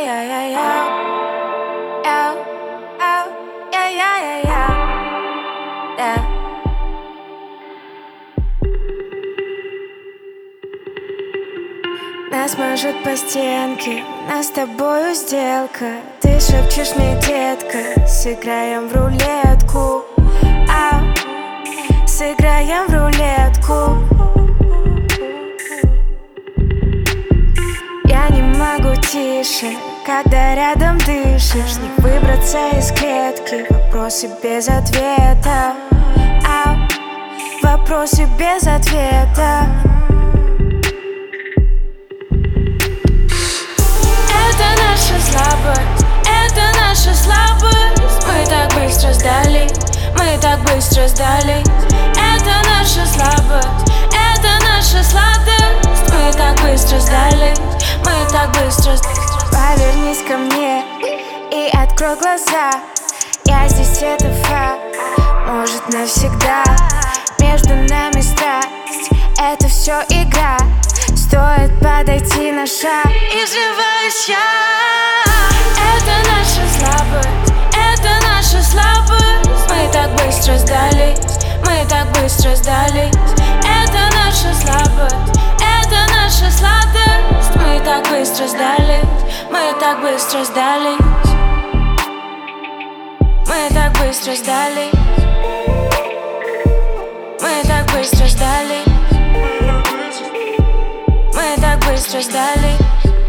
Нас мажут по стенке, у нас с тобою сделка. Ты шепчешь мне, детка, сыграем в рулетку. Сыграем в рулетку. Я не могу тише, когда рядом дышишь. Не выбраться из клетки, вопросы без ответа. Вопросы без ответа. Это наша слабость, это наша слабость. Мы так быстро сдались, мы так быстро сдались. Это наша слабость, это наша сладость. Мы так быстро сдались, мы так быстро сдались. Повернись ко мне и открой глаза. Я здесь, это факт, может навсегда. Между нами страсть, это все игра. Стоит подойти на шаг, и сживаюсь я. Это наша слабость, это наша слабость. Мы так быстро сдались, мы так быстро сдались. Это наша слабость, это наша сладость. Мы так быстро сдались, мы так быстро сдались. Мы так быстро сдались. Мы так быстро сдались. Мы так быстро сдались.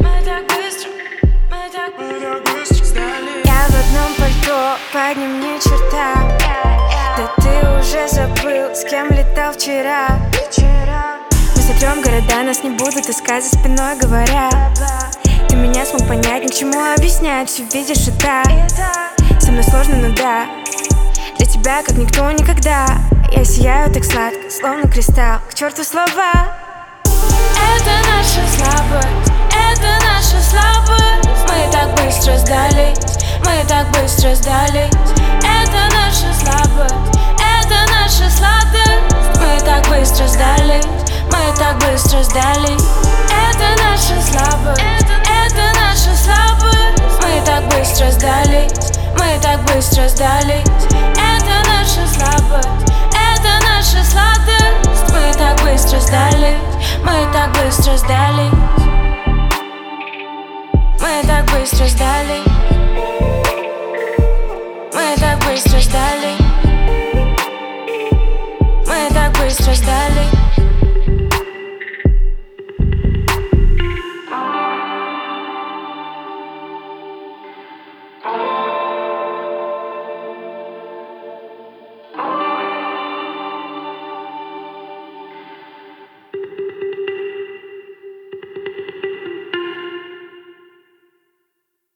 Я в одном пальто, под ним ни черта. Да ты уже забыл, с кем летал вчера. Мы сотрем города, нас не будут искать за спиной, говоря. Ты меня смог понять, ни к чему объяснять, все видишь и так. Со мной сложно, но да, для тебя как никто никогда. Я сияю так сладко, словно кристалл, к черту слова. Это наша слабость, это наша слабость. Мы так быстро сдались, мы так быстро сдались. Это наша слабость, это наша сладость. Мы так быстро сдались, мы так быстро сдались. Это наша слабость, это наша слабость. Мы так быстро сдались, мы так быстро сдались. Это наша слабость, это наша сладость. Мы так быстро сдались, мы так быстро сдались. Мы так быстро сдались. Мы так быстро сдались. Мы так быстро сдались.